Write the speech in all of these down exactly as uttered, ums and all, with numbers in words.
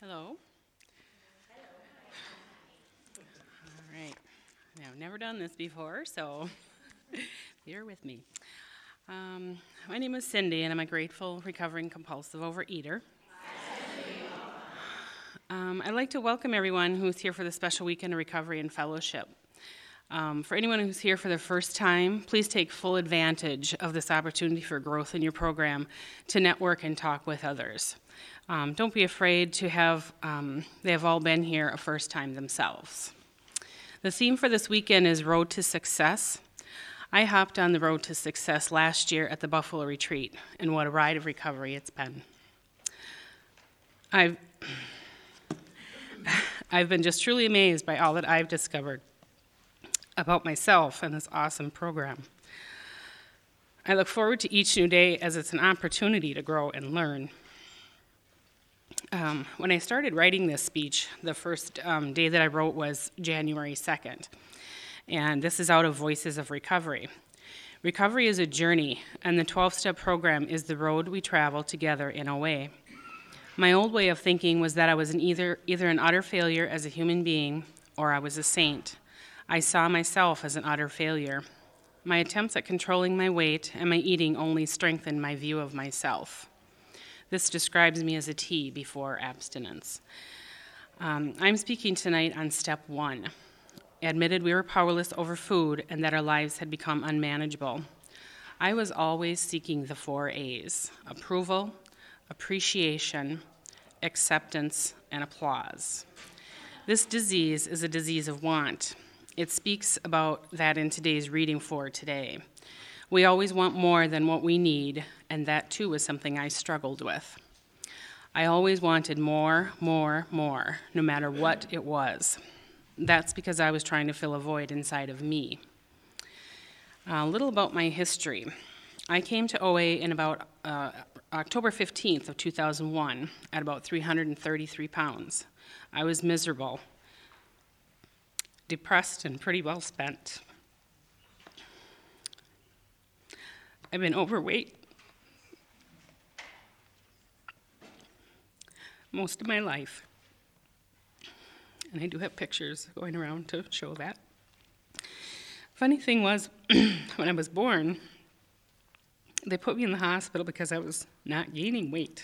Hello. All right. Now, I've never done this before, so bear with me. Um, my name is Cindy, and I'm a grateful, recovering, compulsive overeater. Um, I'd like to welcome everyone who's here for the special weekend of recovery and fellowship. Um, for anyone who's here for the first time, please take full advantage of this opportunity for growth in your program to network and talk with others. Um, don't be afraid to have, um, they have all been here a first time themselves. The theme for this weekend is Road to Success. I hopped on the Road to Success last year at the Buffalo Retreat, and what a ride of recovery it's been. I've, I've been just truly amazed by all that I've discovered about myself and this awesome program. I look forward to each new day as it's an opportunity to grow and learn. Um, when I started writing this speech, the first um, day that I wrote was January second, and this is out of Voices of Recovery. Recovery is a journey, and the twelve-step program is the road we travel together in a way. My old way of thinking was that I was an either, either an utter failure as a human being or I was a saint. I saw myself as an utter failure. My attempts at controlling my weight and my eating only strengthened my view of myself. This describes me as a T before abstinence. Um, I'm speaking tonight on step one. Admitted we were powerless over food and that our lives had become unmanageable. I was always seeking the four A's: approval, appreciation, acceptance, and applause. This disease is a disease of want. It speaks about that in today's reading for today. We always want more than what we need, and that too was something I struggled with. I always wanted more, more, more, no matter what it was. That's because I was trying to fill a void inside of me. A little about my history. I came to O A in about uh, October fifteenth of two thousand one at about three hundred thirty-three pounds. I was miserable, depressed, and pretty well spent. I've been overweight most of my life, and I do have pictures going around to show that. Funny thing was, when I was born, they put me in the hospital because I was not gaining weight.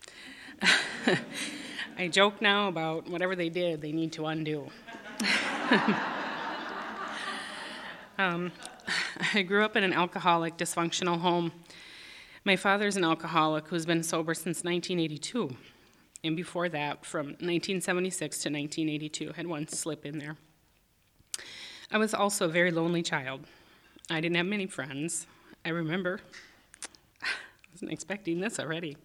I joke now about whatever they did, they need to undo. um, I grew up in an alcoholic, dysfunctional home. My father's an alcoholic who's been sober since nineteen eighty-two. And before that, from nineteen seventy-six to nineteen eighty-two, had one slip in there. I was also a very lonely child. I didn't have many friends. I remember, I wasn't expecting this already.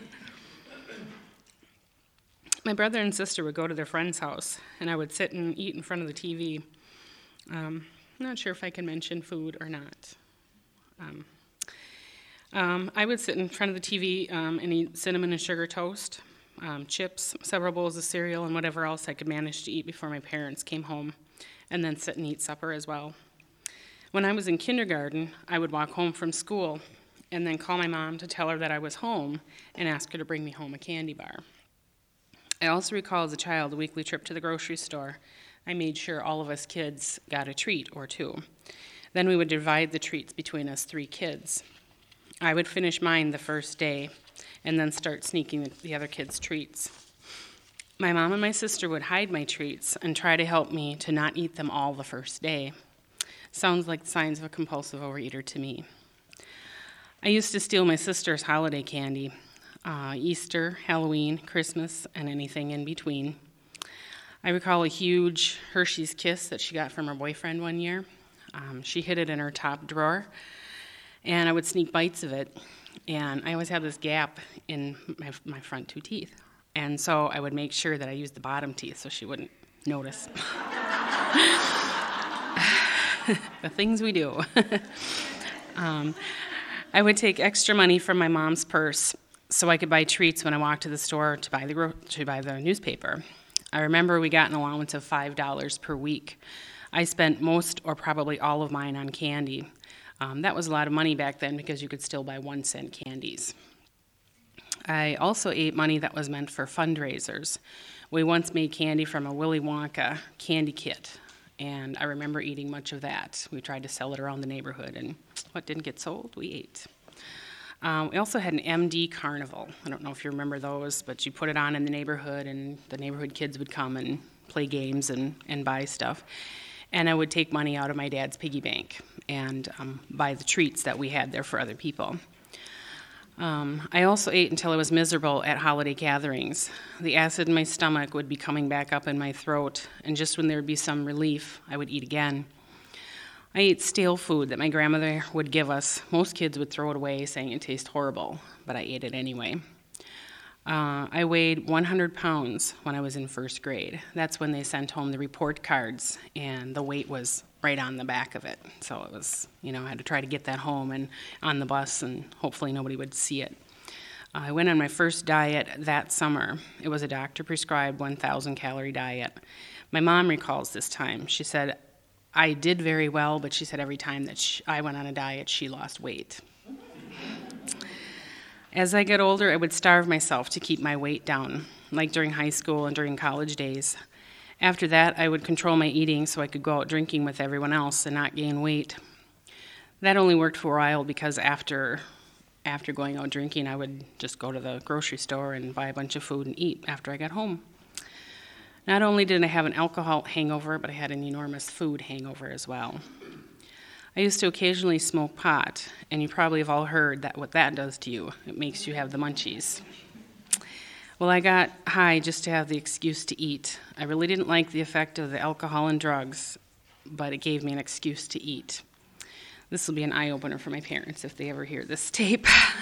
My brother and sister would go to their friend's house, and I would sit and eat in front of the T V. Um, I'm not sure if I can mention food or not. Um, um, I would sit in front of the T V um, and eat cinnamon and sugar toast, um, chips, several bowls of cereal, and whatever else I could manage to eat before my parents came home, and then sit and eat supper as well. When I was in kindergarten, I would walk home from school and then call my mom to tell her that I was home and ask her to bring me home a candy bar. I also recall as a child a weekly trip to the grocery store. I made sure all of us kids got a treat or two. Then we would divide the treats between us three kids. I would finish mine the first day and then start sneaking the other kids' treats. My mom and my sister would hide my treats and try to help me to not eat them all the first day. Sounds like the signs of a compulsive overeater to me. I used to steal my sister's holiday candy. Uh, Easter, Halloween, Christmas, and anything in between. I recall a huge Hershey's Kiss that she got from her boyfriend one year. Um, she hid it in her top drawer, and I would sneak bites of it. And I always had this gap in my, my front two teeth. And so I would make sure that I used the bottom teeth so she wouldn't notice. The things we do. um, I would take extra money from my mom's purse so I could buy treats when I walked to the store to buy the to buy the newspaper. I remember we got an allowance of five dollars per week. I spent most or probably all of mine on candy. Um, that was a lot of money back then because you could still buy one cent candies. I also ate money that was meant for fundraisers. We once made candy from a Willy Wonka candy kit, and I remember eating much of that. We tried to sell it around the neighborhood, and what didn't get sold, we ate. Um, we also had an M D carnival. I don't know if you remember those, but you put it on in the neighborhood, and the neighborhood kids would come and play games and, and buy stuff. And I would take money out of my dad's piggy bank and um, buy the treats that we had there for other people. Um, I also ate until I was miserable at holiday gatherings. The acid in my stomach would be coming back up in my throat, and just when there would be some relief, I would eat again. I ate stale food that my grandmother would give us. Most kids would throw it away, saying it tastes horrible, but I ate it anyway. Uh, I weighed one hundred pounds when I was in first grade. That's when they sent home the report cards, and the weight was right on the back of it. So it was, you know, I had to try to get that home and on the bus, and hopefully nobody would see it. Uh, I went on my first diet that summer. It was a doctor-prescribed one thousand calorie diet. My mom recalls this time. She said, I did very well, but she said every time that she, I went on a diet, she lost weight. As I got older, I would starve myself to keep my weight down, like during high school and during college days. After that, I would control my eating so I could go out drinking with everyone else and not gain weight. That only worked for a while because after after going out drinking, I would just go to the grocery store and buy a bunch of food and eat after I got home. Not only did I have an alcohol hangover, but I had an enormous food hangover as well. I used to occasionally smoke pot, and you probably have all heard that what that does to you. It makes you have the munchies. Well, I got high just to have the excuse to eat. I really didn't like the effect of the alcohol and drugs, but it gave me an excuse to eat. This will be an eye-opener for my parents if they ever hear this tape.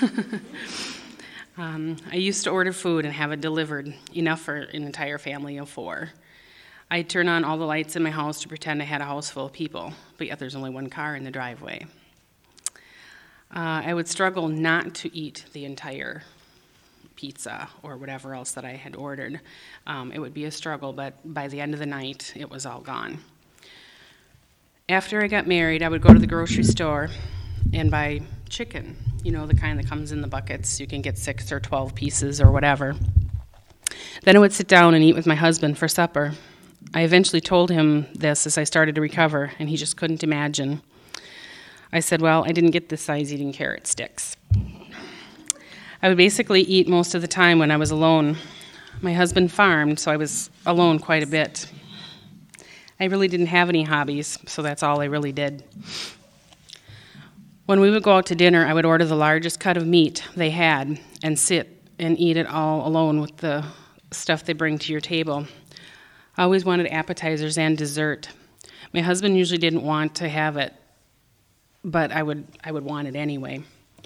um, I used to order food and have it delivered, enough for an entire family of four. I'd turn on all the lights in my house to pretend I had a house full of people, but yet there's only one car in the driveway. Uh, I would struggle not to eat the entire pizza or whatever else that I had ordered. Um, it would be a struggle, but by the end of the night, it was all gone. After I got married, I would go to the grocery store and buy chicken, you know, the kind that comes in the buckets. You can get six or twelve pieces or whatever. Then I would sit down and eat with my husband for supper. I eventually told him this as I started to recover, and he just couldn't imagine. I said, well, I didn't get this size eating carrot sticks. I would basically eat most of the time when I was alone. My husband farmed, so I was alone quite a bit. I really didn't have any hobbies, so that's all I really did. When we would go out to dinner, I would order the largest cut of meat they had and sit and eat it all alone with the stuff they bring to your table. I always wanted appetizers and dessert. My husband usually didn't want to have it, but I would I would want it anyway.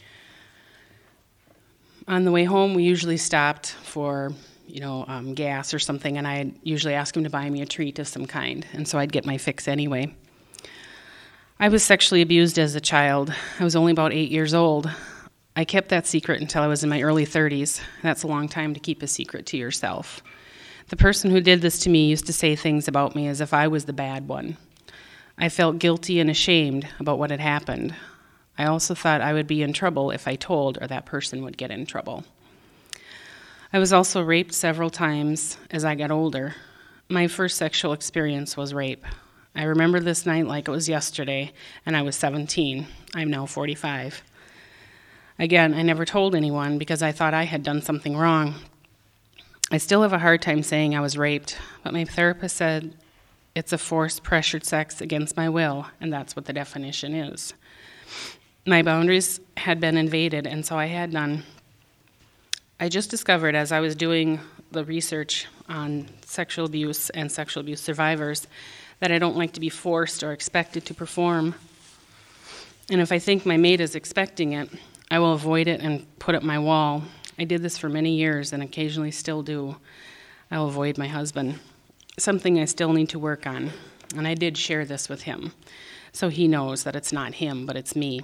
On the way home, we usually stopped for, you know, um, gas or something, and I'd usually ask him to buy me a treat of some kind, and so I'd get my fix anyway. I was sexually abused as a child. I was only about eight years old. I kept that secret until I was in my early thirties. That's a long time to keep a secret to yourself. The person who did this to me used to say things about me as if I was the bad one. I felt guilty and ashamed about what had happened. I also thought I would be in trouble if I told, or that person would get in trouble. I was also raped several times as I got older. My first sexual experience was rape. I remember this night like it was yesterday, and I was seventeen. I'm now forty-five. Again, I never told anyone because I thought I had done something wrong. I still have a hard time saying I was raped, but my therapist said it's a forced, pressured sex against my will, and that's what the definition is. My boundaries had been invaded, and so I had none. I just discovered as I was doing the research on sexual abuse and sexual abuse survivors that I don't like to be forced or expected to perform. And if I think my mate is expecting it, I will avoid it and put up my wall. I did this for many years and occasionally still do. I'll avoid my husband, something I still need to work on. And I did share this with him, so he knows that it's not him, but it's me.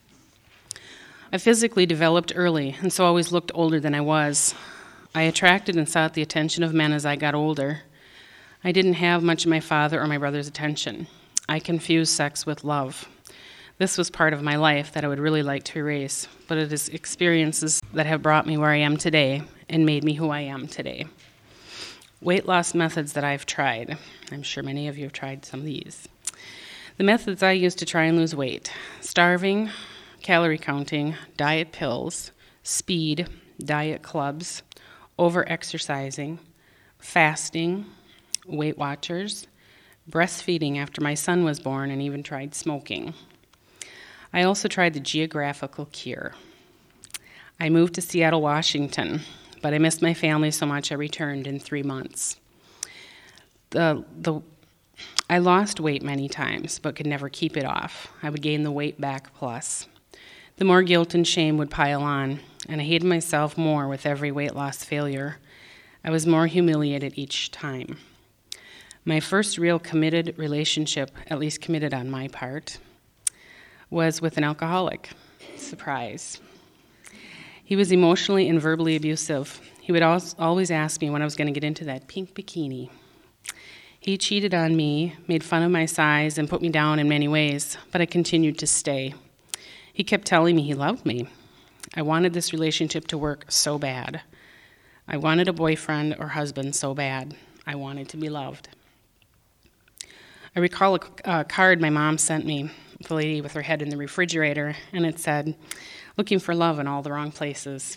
I physically developed early, and so always looked older than I was. I attracted and sought the attention of men as I got older. I didn't have much of my father or my brother's attention. I confused sex with love. This was part of my life that I would really like to erase, but it is experiences that have brought me where I am today and made me who I am today. Weight loss methods that I've tried. I'm sure many of you have tried some of these. The methods I use to try and lose weight: starving, calorie counting, diet pills, speed, diet clubs, over-exercising, fasting, Weight Watchers, breastfeeding after my son was born, and even tried smoking. I also tried the geographical cure. I moved to Seattle, Washington, but I missed my family so much I returned in three months. The, the, I lost weight many times, but could never keep it off. I would gain the weight back plus. The more guilt and shame would pile on, and I hated myself more with every weight loss failure. I was more humiliated each time. My first real committed relationship, at least committed on my part, was with an alcoholic. Surprise. He was emotionally and verbally abusive. He would always ask me when I was going to get into that pink bikini. He cheated on me, made fun of my size, and put me down in many ways, but I continued to stay. He kept telling me he loved me. I wanted this relationship to work so bad. I wanted a boyfriend or husband so bad. I wanted to be loved. I recall a, a card my mom sent me, the lady with her head in the refrigerator, and it said, "Looking for love in all the wrong places."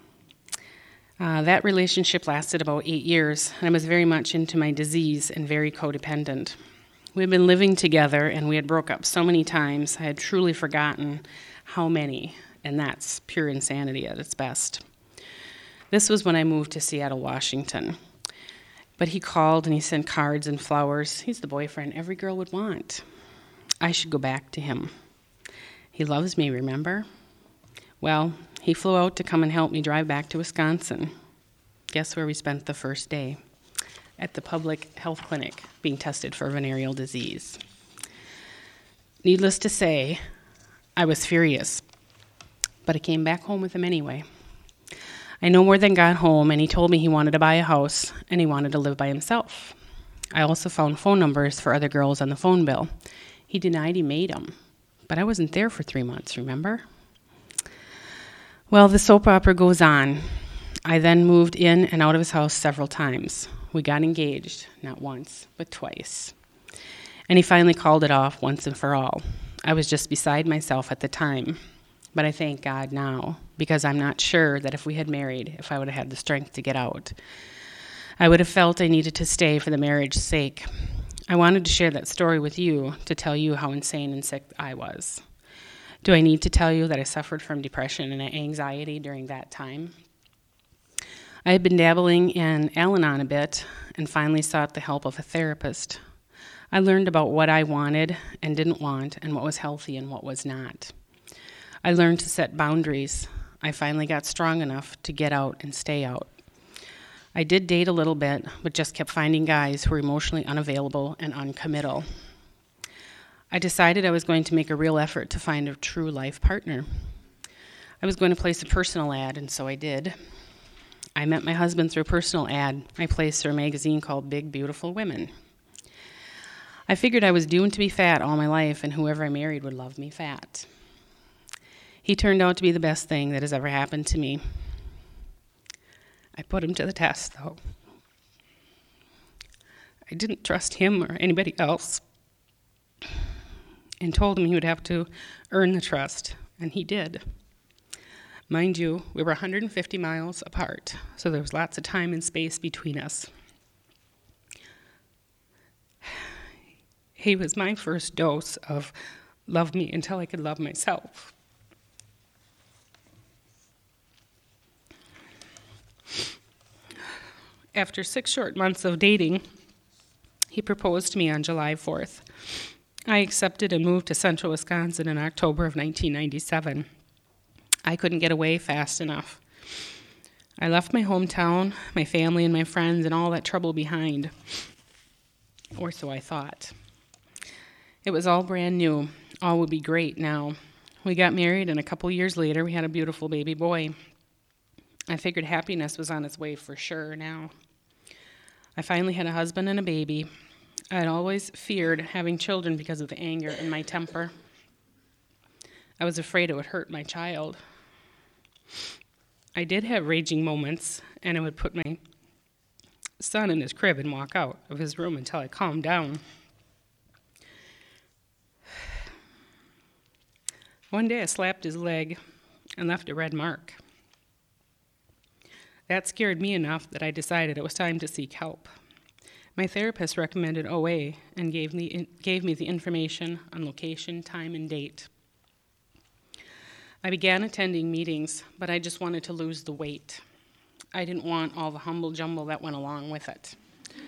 Uh, that relationship lasted about eight years, and I was very much into my disease and very codependent. We had been living together, and we had broke up so many times, I had truly forgotten how many, and that's pure insanity at its best. This was when I moved to Seattle, Washington. But he called and he sent cards and flowers. He's the boyfriend every girl would want. I should go back to him. He loves me, remember? Well, he flew out to come and help me drive back to Wisconsin. Guess where we spent the first day? At the public health clinic, being tested for venereal disease. Needless to say, I was furious, but I came back home with him anyway. I no more than got home, and he told me he wanted to buy a house, and he wanted to live by himself. I also found phone numbers for other girls on the phone bill. He denied he made them, but I wasn't there for three months, remember? Well, the soap opera goes on. I then moved in and out of his house several times. We got engaged, not once, but twice. And he finally called it off once and for all. I was just beside myself at the time. But I thank God now, because I'm not sure that if we had married, if I would have had the strength to get out. I would have felt I needed to stay for the marriage's sake. I wanted to share that story with you to tell you how insane and sick I was. Do I need to tell you that I suffered from depression and anxiety during that time? I had been dabbling in Al-Anon a bit and finally sought the help of a therapist. I learned about what I wanted and didn't want and what was healthy and what was not. I learned to set boundaries. I finally got strong enough to get out and stay out. I did date a little bit, but just kept finding guys who were emotionally unavailable and uncommittal. I decided I was going to make a real effort to find a true life partner. I was going to place a personal ad, and so I did. I met my husband through a personal ad I placed through a magazine called Big Beautiful Women. I figured I was doomed to be fat all my life, and whoever I married would love me fat. He turned out to be the best thing that has ever happened to me. I put him to the test, though. I didn't trust him or anybody else, and told him he would have to earn the trust, and he did. Mind you, we were one hundred fifty miles apart, so there was lots of time and space between us. He was my first dose of love me until I could love myself. After six short months of dating, he proposed to me on July fourth. I accepted and moved to central Wisconsin in October of nineteen ninety-seven. I couldn't get away fast enough. I left my hometown, my family, and my friends, and all that trouble behind. Or so I thought. It was all brand new. All would be great now. We got married, and a couple years later, we had a beautiful baby boy. I figured happiness was on its way for sure now. I finally had a husband and a baby. I had always feared having children because of the anger and my temper. I was afraid it would hurt my child. I did have raging moments, and I would put my son in his crib and walk out of his room until I calmed down. One day I slapped his leg and left a red mark. That scared me enough that I decided it was time to seek help. My therapist recommended O A and gave me, gave me the information on location, time, and date. I began attending meetings, but I just wanted to lose the weight. I didn't want all the humble jumble that went along with it.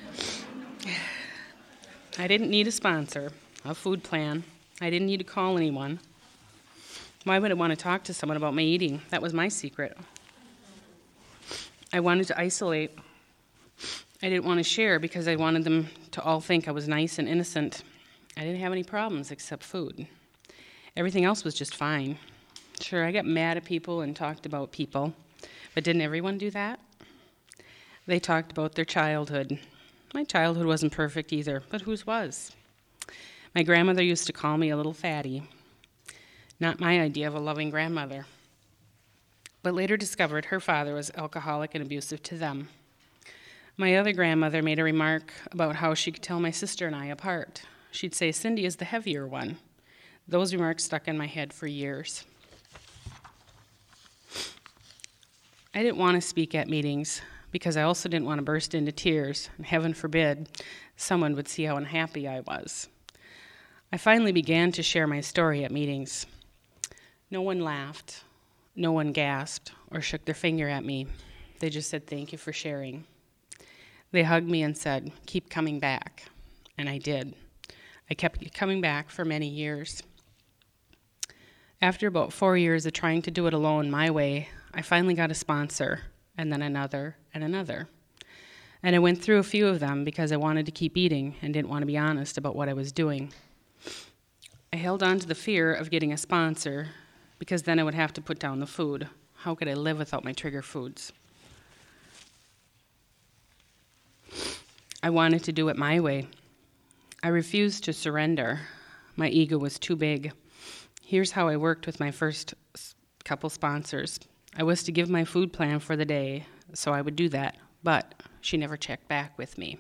I didn't need a sponsor, a food plan. I didn't need to call anyone. Why would I want to talk to someone about my eating? That was my secret. I wanted to isolate. I didn't want to share because I wanted them to all think I was nice and innocent. I didn't have any problems except food. Everything else was just fine. Sure, I got mad at people and talked about people, but didn't everyone do that? They talked about their childhood. My childhood wasn't perfect either, but whose was? My grandmother used to call me a little fatty. Not my idea of a loving grandmother. But later discovered her father was alcoholic and abusive to them. My other grandmother made a remark about how she could tell my sister and I apart. She'd say, Cindy is the heavier one. Those remarks stuck in my head for years. I didn't want to speak at meetings because I also didn't want to burst into tears, and heaven forbid someone would see how unhappy I was. I finally began to share my story at meetings. No one laughed, no one gasped or shook their finger at me. They just said, thank you for sharing. They hugged me and said, keep coming back. And I did. I kept coming back for many years. After about four years of trying to do it alone my way, I finally got a sponsor, and then another and another. And I went through a few of them because I wanted to keep eating and didn't want to be honest about what I was doing. I held on to the fear of getting a sponsor because then I would have to put down the food. How could I live without my trigger foods? I wanted to do it my way. I refused to surrender. My ego was too big. Here's how I worked with my first couple sponsors. I was to give my food plan for the day, so I would do that, but she never checked back with me.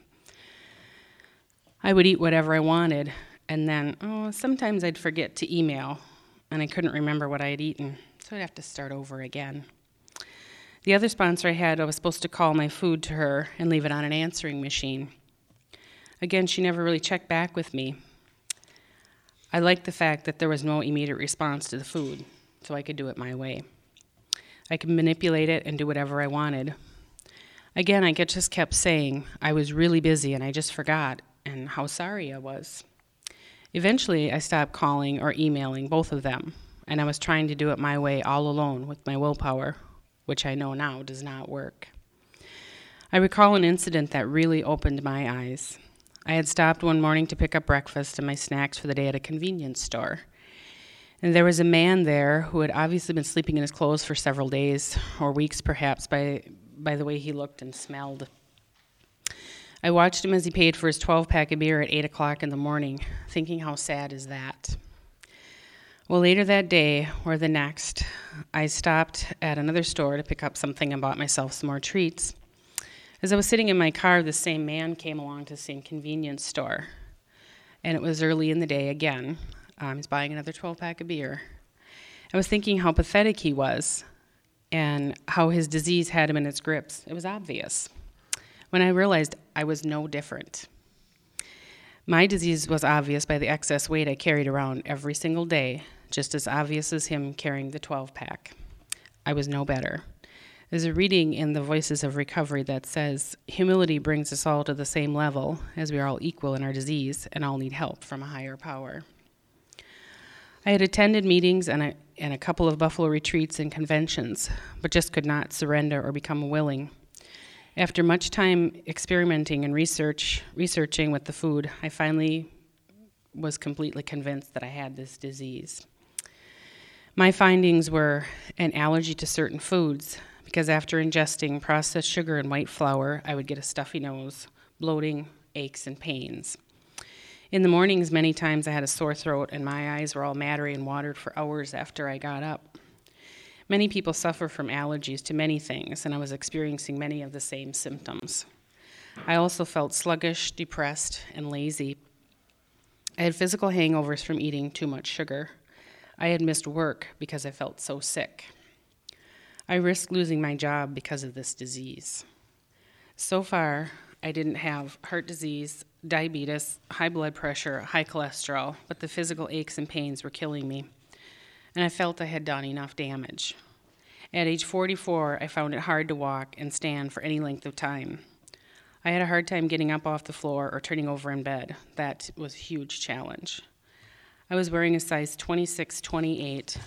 I would eat whatever I wanted, and then, oh, sometimes I'd forget to email, and I couldn't remember what I had eaten, so I'd have to start over again. The other sponsor I had, I was supposed to call my food to her and leave it on an answering machine. Again, she never really checked back with me. I liked the fact that there was no immediate response to the food, so I could do it my way. I could manipulate it and do whatever I wanted. Again, I just kept saying I was really busy and I just forgot, and how sorry I was. Eventually, I stopped calling or emailing both of them, and I was trying to do it my way all alone with my willpower, which I know now does not work. I recall an incident that really opened my eyes. I had stopped one morning to pick up breakfast and my snacks for the day at a convenience store. And there was a man there who had obviously been sleeping in his clothes for several days, or weeks perhaps, by, by the way he looked and smelled. I watched him as he paid for his twelve-pack of beer at eight o'clock in the morning, thinking how sad is that. Well, later that day, or the next, I stopped at another store to pick up something and bought myself some more treats. As I was sitting in my car, the same man came along to the same convenience store. And it was early in the day again. Um, he's buying another twelve-pack of beer. I was thinking how pathetic he was and how his disease had him in its grips. It was obvious. When I realized I was no different. My disease was obvious by the excess weight I carried around every single day, just as obvious as him carrying the twelve-pack. I was no better. There's a reading in the Voices of Recovery that says, humility brings us all to the same level, as we are all equal in our disease and all need help from a higher power. I had attended meetings and a, and a couple of Buffalo retreats and conventions, but just could not surrender or become willing. After much time experimenting and research, researching with the food, I finally was completely convinced that I had this disease. My findings were an allergy to certain foods, because after ingesting processed sugar and white flour, I would get a stuffy nose, bloating, aches, and pains. In the mornings, many times I had a sore throat and my eyes were all mattery and watered for hours after I got up. Many people suffer from allergies to many things, and I was experiencing many of the same symptoms. I also felt sluggish, depressed, and lazy. I had physical hangovers from eating too much sugar. I had missed work because I felt so sick. I risked losing my job because of this disease. So far, I didn't have heart disease, diabetes, high blood pressure, high cholesterol, but the physical aches and pains were killing me, and I felt I had done enough damage. At age forty-four, I found it hard to walk and stand for any length of time. I had a hard time getting up off the floor or turning over in bed. That was a huge challenge. I was wearing a size twenty-six twenty-eight,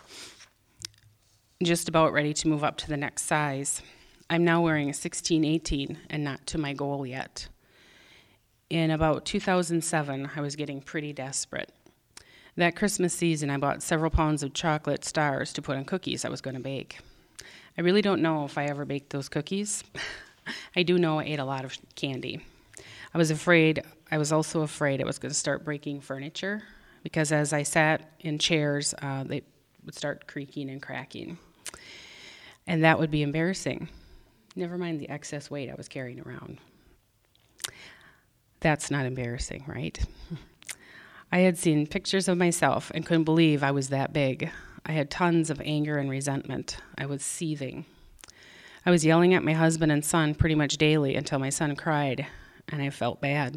just about ready to move up to the next size. I'm now wearing a sixteen eighteen and not to my goal yet. In about two thousand seven, I was getting pretty desperate. That Christmas season, I bought several pounds of chocolate stars to put on cookies I was going to bake. I really don't know if I ever baked those cookies. I do know I ate a lot of candy. I was afraid, I was also afraid it was going to start breaking furniture, because as I sat in chairs, uh, they would start creaking and cracking. And that would be embarrassing. Never mind the excess weight I was carrying around. That's not embarrassing, right? I had seen pictures of myself and couldn't believe I was that big. I had tons of anger and resentment. I was seething. I was yelling at my husband and son pretty much daily until my son cried, and I felt bad.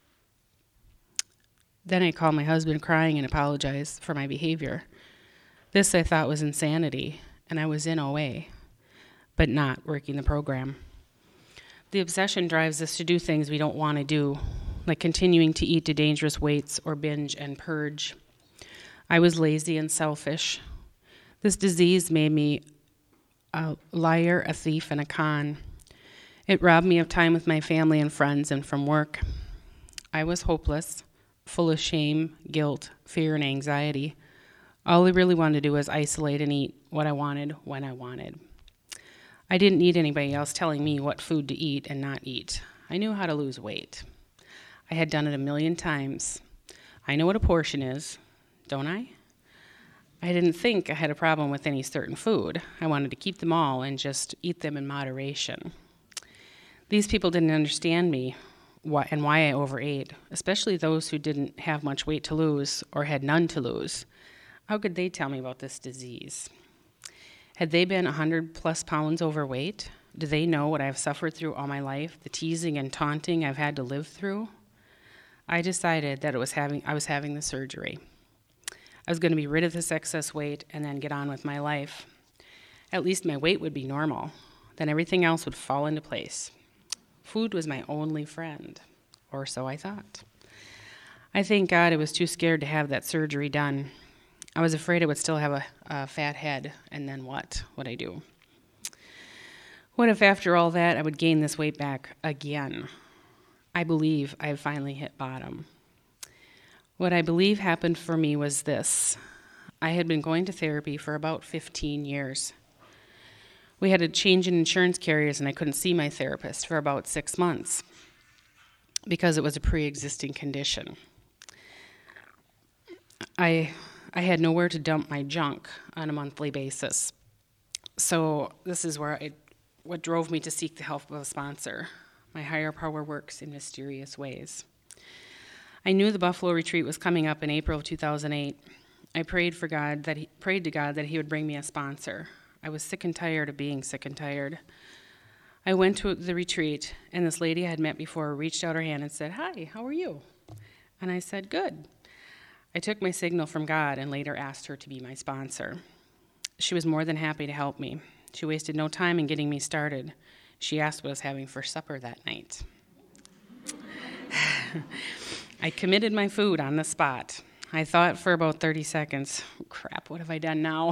Then I called my husband crying and apologized for my behavior. This I thought was insanity, and I was in O A, but not working the program. The obsession drives us to do things we don't want to do, like continuing to eat to dangerous weights or binge and purge. I was lazy and selfish. This disease made me a liar, a thief, and a con. It robbed me of time with my family and friends and from work. I was hopeless, full of shame, guilt, fear, and anxiety. All I really wanted to do was isolate and eat what I wanted when I wanted. I didn't need anybody else telling me what food to eat and not eat. I knew how to lose weight. I had done it a million times. I know what a portion is, don't I? I didn't think I had a problem with any certain food. I wanted to keep them all and just eat them in moderation. These people didn't understand me and why I overate, especially those who didn't have much weight to lose or had none to lose. How could they tell me about this disease? Had they been one hundred plus pounds overweight? Do they know what I've suffered through all my life, the teasing and taunting I've had to live through? I decided that it was having I was having the surgery. I was going to be rid of this excess weight and then get on with my life. At least my weight would be normal. Then everything else would fall into place. Food was my only friend, or so I thought. I thank God I was too scared to have that surgery done. I was afraid I would still have a, a fat head, and then what would I do? What if after all that I would gain this weight back again? I believe I have finally hit bottom. What I believe happened for me was this. I had been going to therapy for about fifteen years. We had a change in insurance carriers, and I couldn't see my therapist for about six months because it was a pre-existing condition. I I had nowhere to dump my junk on a monthly basis. So this is where I, what drove me to seek the help of a sponsor. My higher power works in mysterious ways. I knew the Buffalo retreat was coming up in April of two thousand eight. I prayed for God that he, prayed to God that he would bring me a sponsor. I was sick and tired of being sick and tired. I went to the retreat, and this lady I had met before reached out her hand and said, "Hi, how are you?" And I said, "Good." I took my signal from God and later asked her to be my sponsor. She was more than happy to help me. She wasted no time in getting me started. She asked what I was having for supper that night. I committed my food on the spot. I thought for about thirty seconds, crap, what have I done now?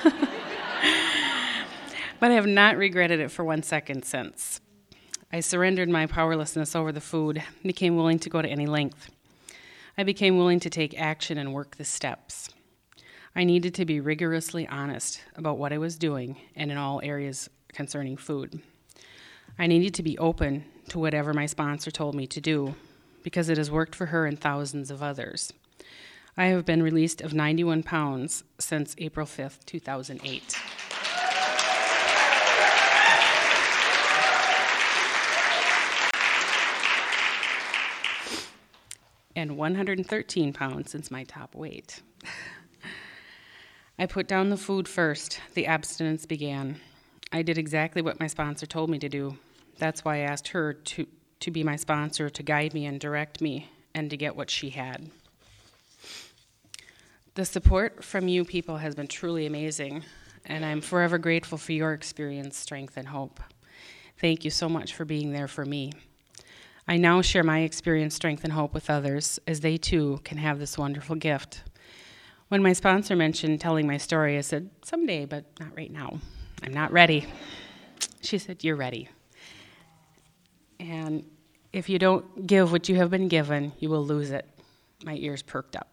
But I have not regretted it for one second since. I surrendered my powerlessness over the food and became willing to go to any length. I became willing to take action and work the steps. I needed to be rigorously honest about what I was doing and in all areas concerning food. I needed to be open to whatever my sponsor told me to do because it has worked for her and thousands of others. I have been released of ninety-one pounds since April fifth, two thousand eight. And one hundred thirteen pounds since my top weight. I put down the food first. The abstinence began. I did exactly what my sponsor told me to do. That's why I asked her to, to be my sponsor, to guide me and direct me, and to get what she had. The support from you people has been truly amazing, and I'm forever grateful for your experience, strength, and hope. Thank you so much for being there for me. I now share my experience, strength, and hope with others, as they too can have this wonderful gift. When my sponsor mentioned telling my story, I said, someday, but not right now. I'm not ready. She said, you're ready. And if you don't give what you have been given, you will lose it. My ears perked up.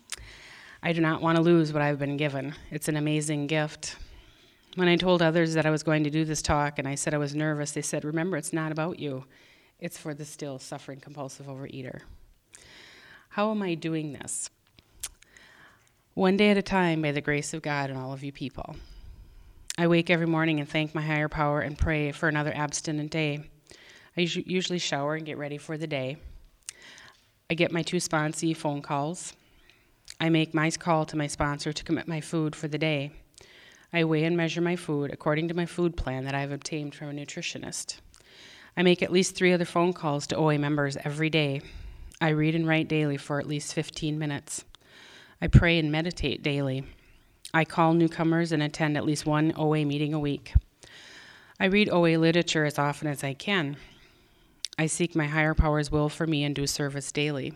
I do not want to lose what I've been given. It's an amazing gift. When I told others that I was going to do this talk and I said I was nervous, they said, remember, it's not about you. It's for the still suffering compulsive overeater. How am I doing this? One day at a time, by the grace of God and all of you people. I wake every morning and thank my higher power and pray for another abstinent day. I usually shower and get ready for the day. I get my two sponsee phone calls. I make my call to my sponsor to commit my food for the day. I weigh and measure my food according to my food plan that I've obtained from a nutritionist. I make at least three other phone calls to O A members every day. I read and write daily for at least fifteen minutes. I pray and meditate daily. I call newcomers and attend at least one O A meeting a week. I read O A literature as often as I can. I seek my higher power's will for me and do service daily.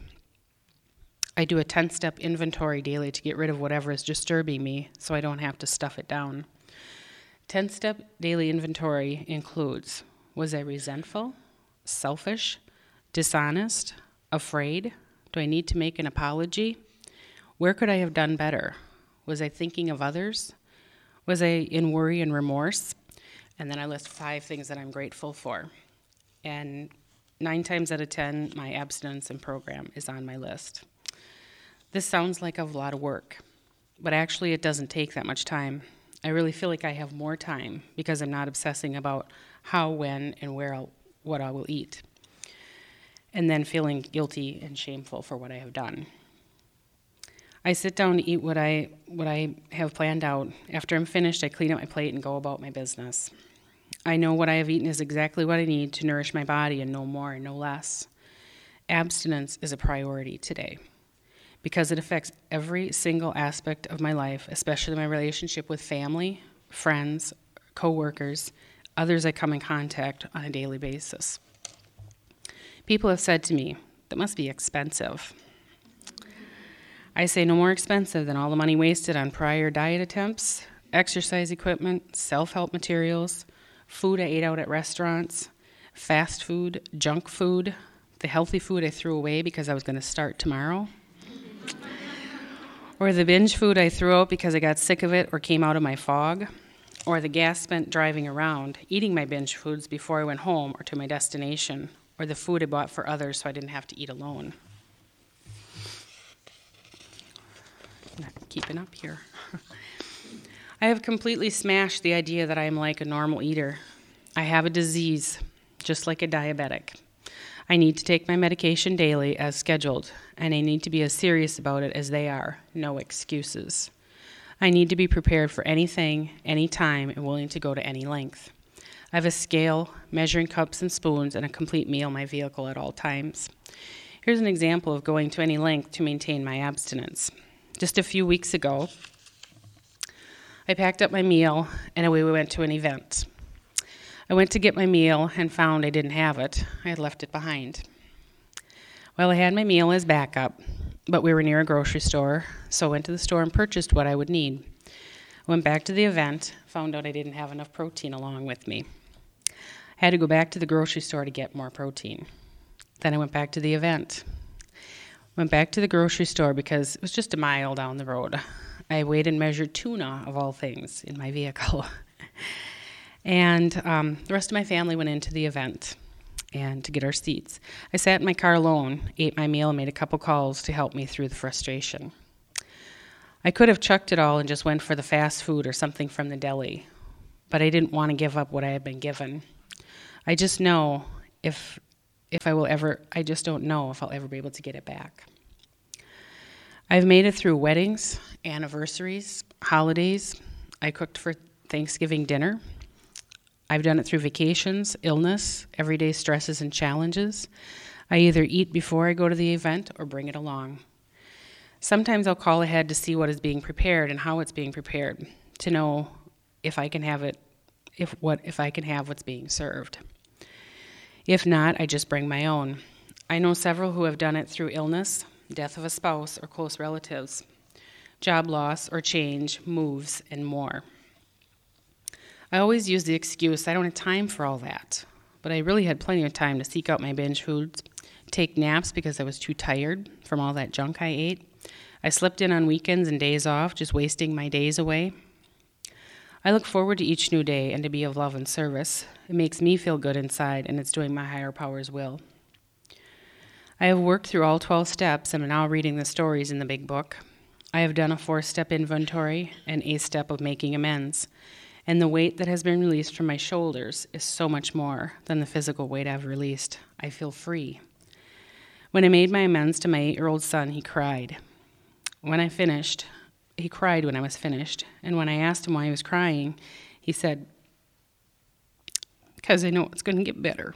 I do a ten-step inventory daily to get rid of whatever is disturbing me so I don't have to stuff it down. ten-step daily inventory includes, was I resentful, selfish, dishonest, afraid? Do I need to make an apology? Where could I have done better? Was I thinking of others? Was I in worry and remorse? And then I list five things that I'm grateful for. And nine times out of ten, my abstinence and program is on my list. This sounds like a lot of work, but actually it doesn't take that much time. I really feel like I have more time because I'm not obsessing about how, when, and where I'll, what I will eat, and then feeling guilty and shameful for what I have done. I sit down to eat what I what I have planned out. After I'm finished, I clean up my plate and go about my business. I know what I have eaten is exactly what I need to nourish my body and no more and no less. Abstinence is a priority today because it affects every single aspect of my life, especially my relationship with family, friends, co-workers, others I come in contact on a daily basis. People have said to me, that must be expensive. I say no more expensive than all the money wasted on prior diet attempts, exercise equipment, self-help materials, food I ate out at restaurants, fast food, junk food, the healthy food I threw away because I was going to start tomorrow, or the binge food I threw out because I got sick of it or came out of my fog, or the gas spent driving around, eating my binge foods before I went home or to my destination, or the food I bought for others so I didn't have to eat alone. Not keeping up here. I have completely smashed the idea that I am like a normal eater. I have a disease, just like a diabetic. I need to take my medication daily as scheduled, and I need to be as serious about it as they are. No excuses. I need to be prepared for anything, anytime, and willing to go to any length. I have a scale, measuring cups and spoons, and a complete meal in my vehicle at all times. Here's an example of going to any length to maintain my abstinence. Just a few weeks ago, I packed up my meal and away we went to an event. I went to get my meal and found I didn't have it. I had left it behind. Well, I had my meal as backup, but we were near a grocery store, so I went to the store and purchased what I would need. I went back to the event, found out I didn't have enough protein along with me. I had to go back to the grocery store to get more protein. Then I went back to the event. Went back to the grocery store because it was just a mile down the road. I weighed and measured tuna, of all things, in my vehicle. and um, the rest of my family went into the event. and to get our seats. I sat in my car alone, ate my meal, and made a couple calls to help me through the frustration. I could have chucked it all and just went for the fast food or something from the deli, but I didn't want to give up what I had been given. I just know if if I will ever, I just don't know if I'll ever be able to get it back. I've made it through weddings, anniversaries, holidays. I cooked for Thanksgiving dinner. I've done it through vacations, illness, everyday stresses and challenges. I either eat before I go to the event or bring it along. Sometimes I'll call ahead to see what is being prepared and how it's being prepared, to know if I can have it, if what if I can have what's being served. If not, I just bring my own. I know several who have done it through illness, death of a spouse or close relatives, job loss or change, moves, and more. I always use the excuse, I don't have time for all that, but I really had plenty of time to seek out my binge foods, take naps because I was too tired from all that junk I ate. I slept in on weekends and days off, just wasting my days away. I look forward to each new day and to be of love and service. It makes me feel good inside, and it's doing my higher power's will. I have worked through all twelve steps and am now reading the stories in the big book. I have done a four-step inventory and a step of making amends, and the weight that has been released from my shoulders is so much more than the physical weight I've released. I feel free. When I made my amends to my eight-year-old son, he cried. When I finished, he cried when I was finished, and when I asked him why he was crying, he said, "Because I know it's going to get better."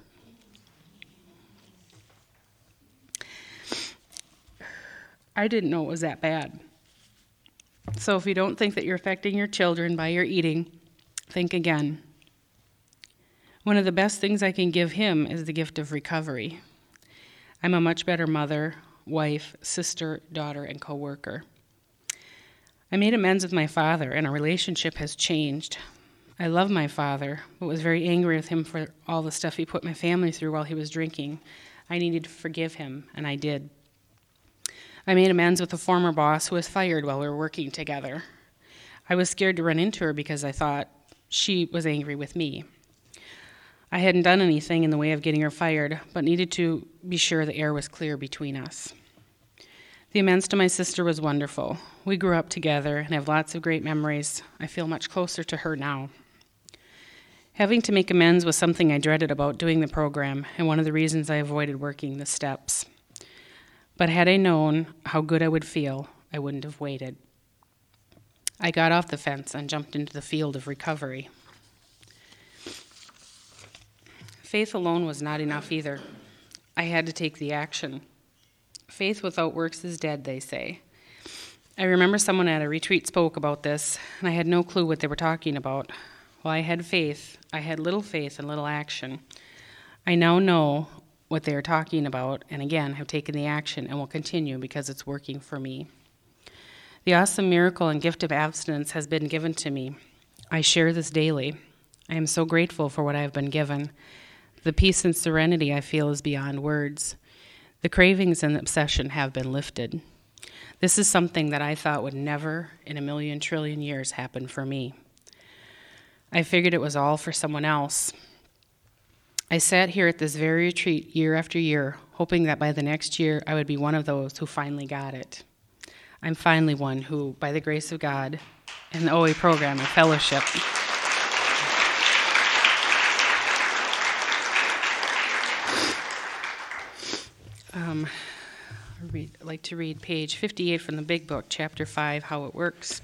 I didn't know it was that bad. So if you don't think that you're affecting your children by your eating, think again. One of the best things I can give him is the gift of recovery. I'm a much better mother, wife, sister, daughter, and co-worker. I made amends with my father, and our relationship has changed. I love my father, but was very angry with him for all the stuff he put my family through while he was drinking. I needed to forgive him, and I did. I made amends with a former boss who was fired while we were working together. I was scared to run into her because I thought she was angry with me. I hadn't done anything in the way of getting her fired, but needed to be sure the air was clear between us. The amends to my sister was wonderful. We grew up together and have lots of great memories. I feel much closer to her now. Having to make amends was something I dreaded about doing the program, and one of the reasons I avoided working the steps. But had I known how good I would feel, I wouldn't have waited. I got off the fence and jumped into the field of recovery. Faith alone was not enough either. I had to take the action. Faith without works is dead, they say. I remember someone at a retreat spoke about this, and I had no clue what they were talking about. Well, I had faith. I had little faith and little action. I now know what they are talking about, and again, have taken the action and will continue because it's working for me. The awesome miracle and gift of abstinence has been given to me. I share this daily. I am so grateful for what I have been given. The peace and serenity I feel is beyond words. The cravings and obsession have been lifted. This is something that I thought would never in a million trillion years happen for me. I figured it was all for someone else. I sat here at this very retreat year after year, hoping that by the next year I would be one of those who finally got it. I'm finally one who, by the grace of God and the O A program and fellowship, um, I read, I'd like to read page fifty-eight from the Big Book, chapter five, How It Works.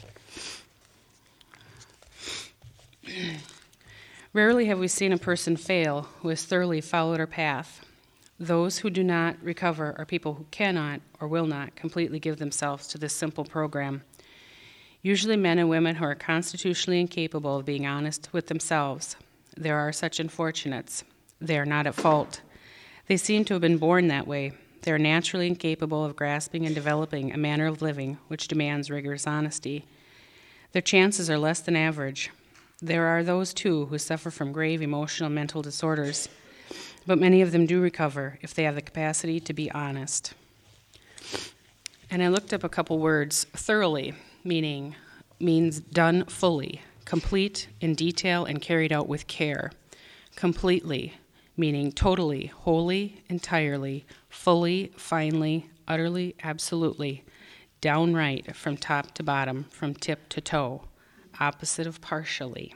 Rarely have we seen a person fail who has thoroughly followed our path. Those who do not recover are people who cannot or will not completely give themselves to this simple program. Usually men and women who are constitutionally incapable of being honest with themselves. There are such unfortunates. They are not at fault. They seem to have been born that way. They are naturally incapable of grasping and developing a manner of living which demands rigorous honesty. Their chances are less than average. There are those, too, who suffer from grave emotional and mental disorders, but many of them do recover if they have the capacity to be honest. And I looked up a couple words. Thoroughly, meaning, means done fully, complete in detail and carried out with care. Completely meaning totally, wholly, entirely, fully, finally, utterly, absolutely, downright, from top to bottom, from tip to toe, opposite of partially.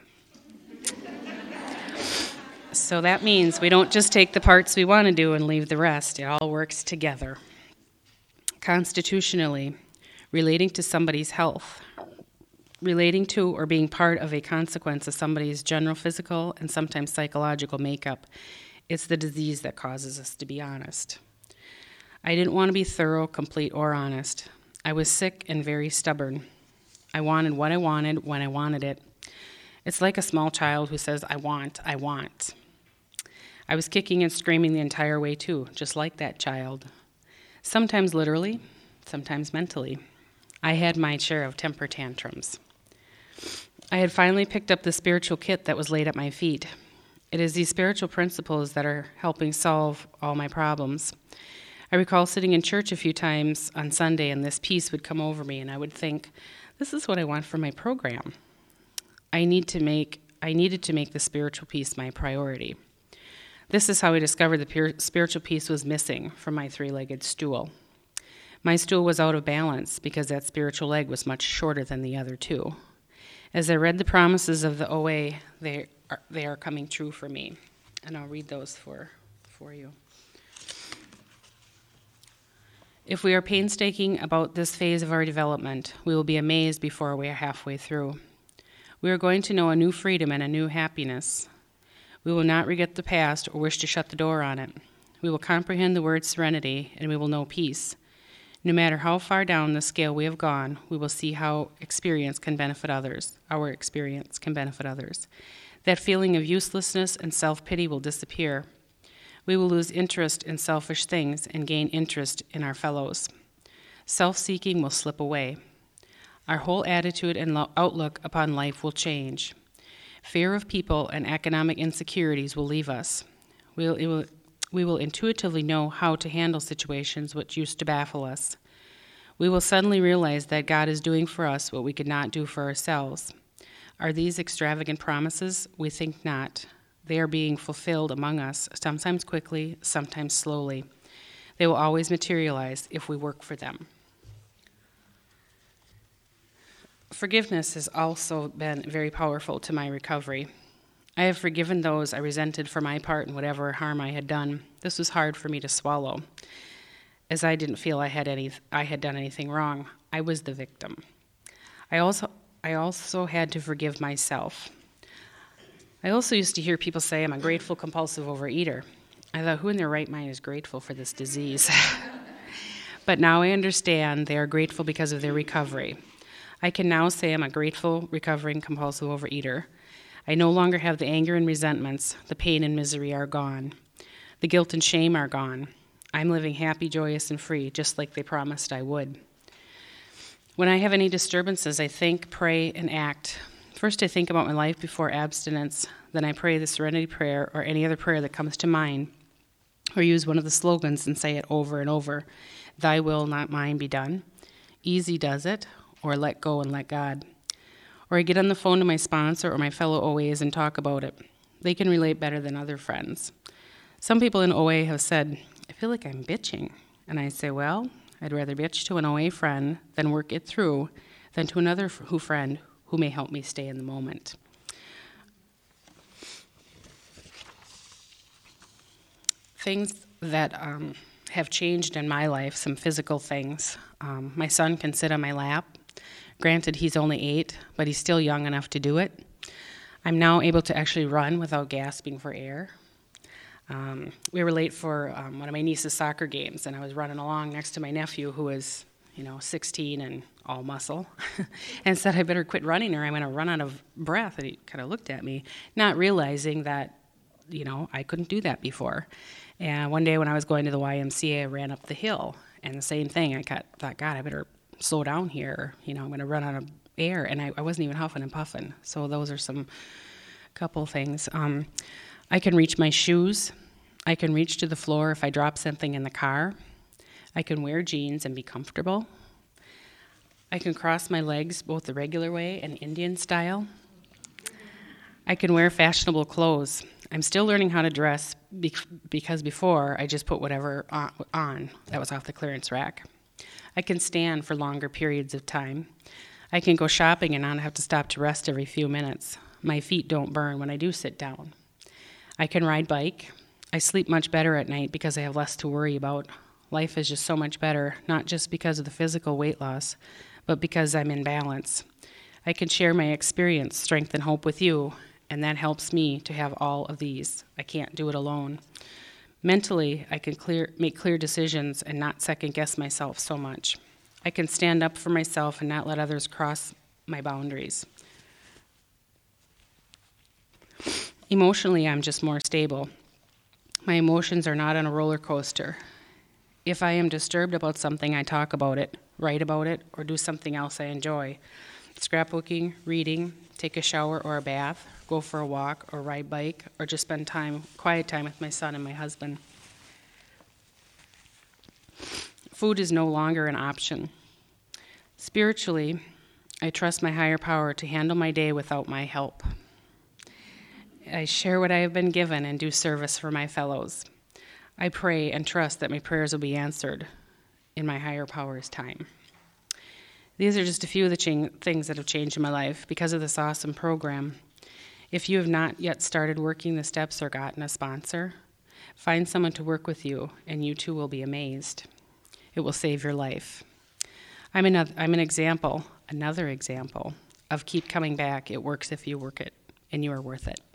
So that means we don't just take the parts we want to do and leave the rest. It all works together. Constitutionally, relating to somebody's health, relating to or being part of a consequence of somebody's general physical and sometimes psychological makeup, it's the disease that causes us to be honest. I didn't want to be thorough, complete, or honest. I was sick and very stubborn. I wanted what I wanted when I wanted it. It's like a small child who says, I want, I want. I was kicking and screaming the entire way too, just like that child. Sometimes literally, sometimes mentally. I had my share of temper tantrums. I had finally picked up the spiritual kit that was laid at my feet. It is these spiritual principles that are helping solve all my problems. I recall sitting in church a few times on Sunday, and this peace would come over me, and I would think, this is what I want for my program. I need to make, I needed to make the spiritual peace my priority. This is how I discovered the pure, spiritual peace was missing from my three-legged stool. My stool was out of balance because that spiritual leg was much shorter than the other two. As I read the promises of the O A, they are, they are coming true for me. And I'll read those for, for you. If we are painstaking about this phase of our development, we will be amazed before we are halfway through. We are going to know a new freedom and a new happiness. We will not regret the past or wish to shut the door on it. We will comprehend the word serenity, and we will know peace. No matter how far down the scale we have gone, we will see how experience can benefit others. Our experience can benefit others. That feeling of uselessness and self-pity will disappear. We will lose interest in selfish things and gain interest in our fellows. Self-seeking will slip away. Our whole attitude and lo- outlook upon life will change. Fear of people and economic insecurities will leave us. We'll, it will, we will intuitively know how to handle situations which used to baffle us. We will suddenly realize that God is doing for us what we could not do for ourselves. Are these extravagant promises? We think not. They are being fulfilled among us, sometimes quickly, sometimes slowly. They will always materialize if we work for them. Forgiveness has also been very powerful to my recovery. I have forgiven those I resented for my part in whatever harm I had done. This was hard for me to swallow, as I didn't feel I had any I had done anything wrong. I was the victim. I also I also had to forgive myself. I also used to hear people say I'm a grateful compulsive overeater. I thought, who in their right mind is grateful for this disease? But now I understand they are grateful because of their recovery. I can now say I'm a grateful, recovering, compulsive overeater. I no longer have the anger and resentments. The pain and misery are gone. The guilt and shame are gone. I'm living happy, joyous, and free, just like they promised I would. When I have any disturbances, I think, pray, and act. First, I think about my life before abstinence. Then I pray the Serenity Prayer or any other prayer that comes to mind, or use one of the slogans and say it over and over. Thy will, not mine, be done. Easy does it. Or let go and let God. Or I get on the phone to my sponsor or my fellow O As and talk about it. They can relate better than other friends. Some people in O A have said, I feel like I'm bitching. And I say, well, I'd rather bitch to an O A friend than work it through than to another who friend who may help me stay in the moment. Things that um, have changed in my life, some physical things. Um, my son can sit on my lap. Granted, he's only eight, but he's still young enough to do it. I'm now able to actually run without gasping for air. Um, we were late for um, one of my niece's soccer games, and I was running along next to my nephew, who was, you know, sixteen and all muscle, and said I better quit running or I'm going to run out of breath. And he kind of looked at me, not realizing that, you know, I couldn't do that before. And one day when I was going to the Y M C A, I ran up the hill, and the same thing. I got, thought, God, I better slow down here, you know, I'm going to run out of air, and I, I wasn't even huffing and puffing. So those are some couple things. Um, I can reach my shoes. I can reach to the floor if I drop something in the car. I can wear jeans and be comfortable. I can cross my legs both the regular way and Indian style. I can wear fashionable clothes. I'm still learning how to dress because before I just put whatever on that was off the clearance rack. I can stand for longer periods of time. I can go shopping and not have to stop to rest every few minutes. My feet don't burn when I do sit down. I can ride bike. I sleep much better at night because I have less to worry about. Life is just so much better, not just because of the physical weight loss, but because I'm in balance. I can share my experience, strength, and hope with you, and that helps me to have all of these. I can't do it alone. Mentally, I can clear, make clear decisions and not second-guess myself so much. I can stand up for myself and not let others cross my boundaries. Emotionally, I'm just more stable. My emotions are not on a roller coaster. If I am disturbed about something, I talk about it, write about it, or do something else I enjoy. Scrapbooking, reading, take a shower or a bath, go for a walk or ride bike, or just spend time, quiet time with my son and my husband. Food is no longer an option. Spiritually, I trust my higher power to handle my day without my help. I share what I have been given and do service for my fellows. I pray and trust that my prayers will be answered in my higher power's time. These are just a few of the ch- things that have changed in my life because of this awesome program. If you have not yet started working the steps or gotten a sponsor, find someone to work with you, and you too will be amazed. It will save your life. I'm another, I'm an example, another example of keep coming back. It works if you work it, and you are worth it.